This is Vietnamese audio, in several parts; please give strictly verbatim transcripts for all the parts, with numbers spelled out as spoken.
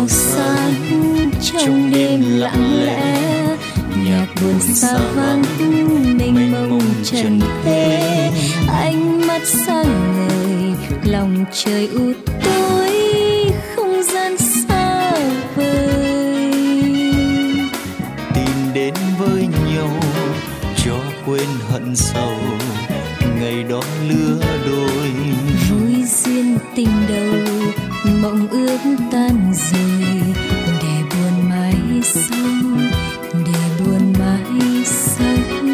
sao sáng trong đêm lặng lẽ, nhạc buồn xa vắng mênh mông trần thế. Ánh mắt sáng ngời, lòng trời u tối, không gian xa vời. Tìm đến với nhau cho quên hận sầu, ngày đó lứa đôi. Vui duyên tình đầu, mộng ước tan rồi, để buồn mãi sau, để buồn mãi sau.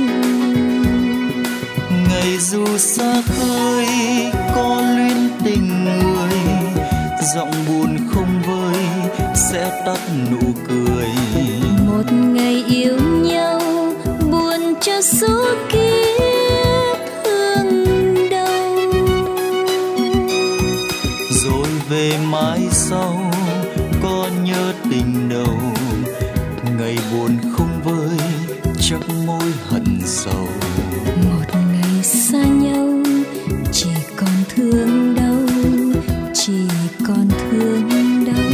Ngày dù xa khơi có luyến tình người, giọng buồn không vơi sẽ tắt nụ cười. Một ngày yêu nhau buồn cho số kiếp thương đau, rồi về mãi sau có nhớ tình đầu. Ngày buồn không vơi chắc môi hận sầu. một ngày xa nhau chỉ còn thương đau, chỉ còn thương đau.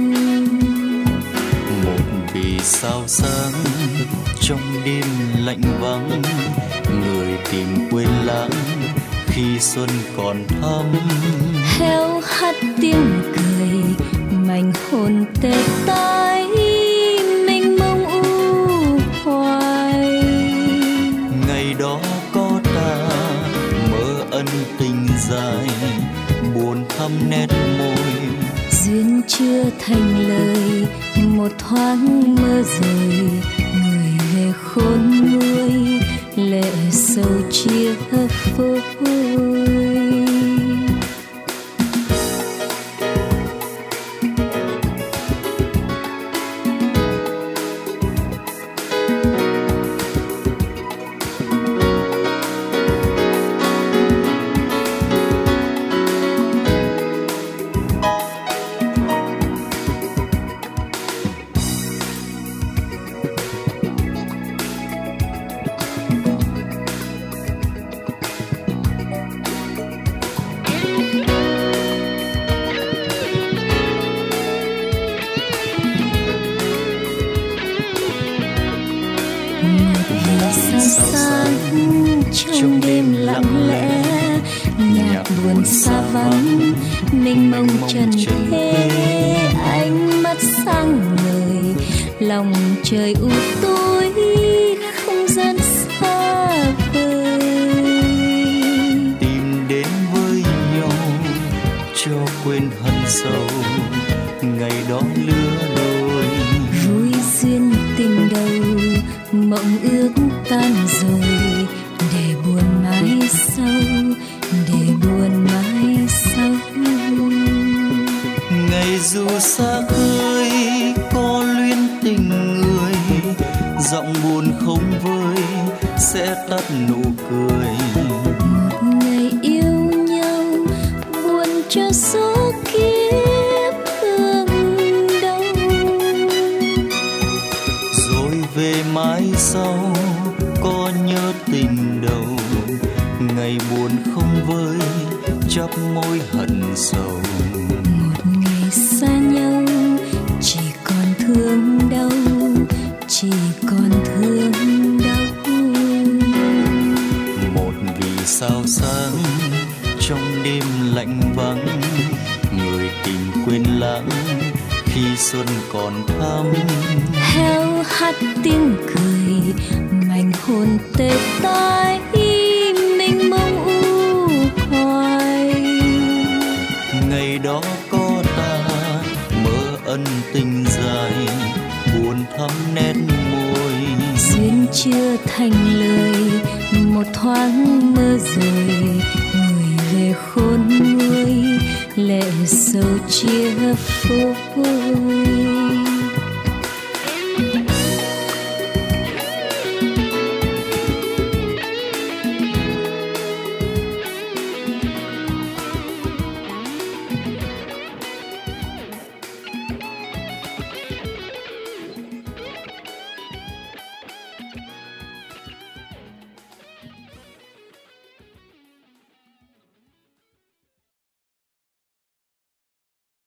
Một vì sao sáng trong đêm lạnh vắng, người tìm quên lãng khi xuân còn thắm. Heo hắt tiếng cười, mảnh hồn tê tái, mênh mông u hoài. Ngày đó có ta mơ ân tình dài, buồn thăm nét môi. Duyên chưa thành lời, một thoáng mơ rồi, người về khôn nguôi, lệ sầu chia phôi. Sao sáng trong đêm lặng lẽ, nhạc buồn xa vắng mênh mông trần thế. Ánh mắt sáng ngời, lòng trời u tối, không gian xa vời. Tìm đến với nhau cho quên hận sầu, ngày đó lứa đôi. Vui duyên tình đầu, mộng ước tan rồi, để buồn mãi sau, để buồn mãi sau. Ngày dù xa khơi có luyến tình người, giọng buồn không vơi sẽ tắt nụ cười. Một ngày yêu nhau buồn cho số kiếp thương đau, rồi về mãi sau có nhớ tình đầu. Ngày buồn không vơi chắp môi hận sầu. một ngày xa nhau chỉ còn thương đau, chỉ còn thương đau. Một vì sao sáng trong đêm lạnh vắng, người tìm quên lãng khi xuân còn thắm. Heo hắt tiếng cười, mảnh hồn tê tái, mênh mông u hoài. Ngày đó có ta mơ ân tình dài, buồn thắm nét môi. Duyên chưa thành lời, một thoáng mơ rồi, người về khôn nguôi, lệ sầu chia phôi.